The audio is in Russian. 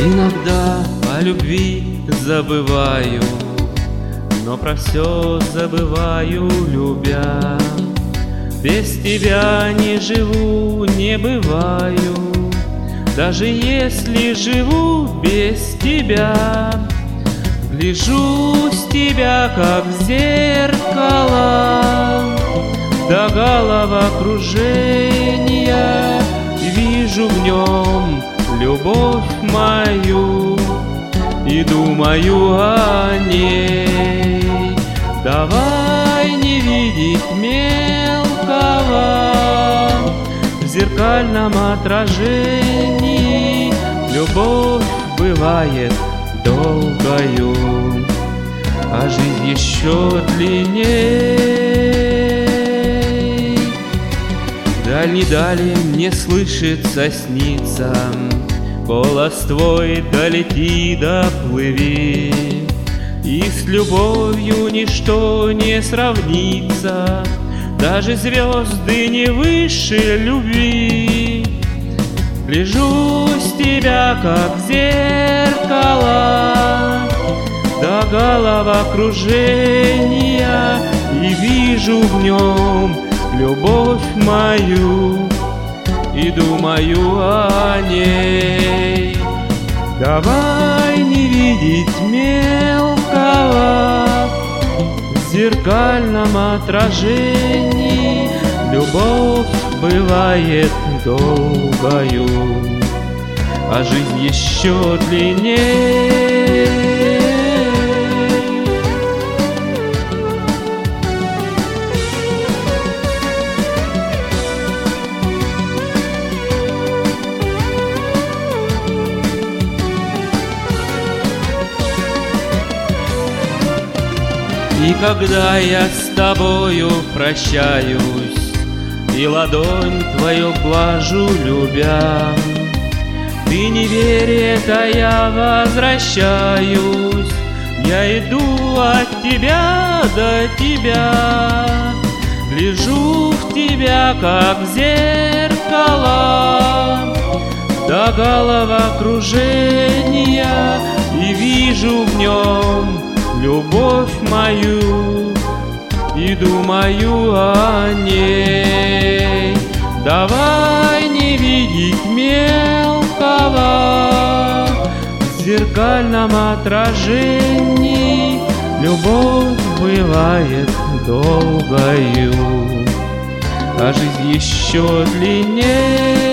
Иногда о любви забываю, но про все забываю, любя. Без тебя не живу, не бываю, даже если живу без тебя. Гляжу с тебя, как в зеркало, до головокружения, вижу в нем любовь мою и думаю о ней. Давай не видеть мелкого в зеркальном отражении. Любовь бывает долгою, а жизнь еще длинней. Даль мне слышится, снится, голос твой долети, доплыви, и с любовью ничто не сравнится, даже звезды не выше любви. Гляжу с тебя, как в зеркало, до головокружения, и вижу в нем любовь мою и думаю о ней. Давай не видеть мелкого в зеркальном отражении. Любовь бывает долгою, а жизнь еще длинней. И когда я с тобою прощаюсь и ладонь твою глажу, любя, ты не веришь, а я возвращаюсь. Я иду от тебя до тебя, гляжу в тебя, как в зеркало, до головокружения, и вижу в нем любовь мою и думаю о ней. Давай не видеть мелкого в зеркальном отражении. Любовь бывает долгою, а жизнь еще длинней.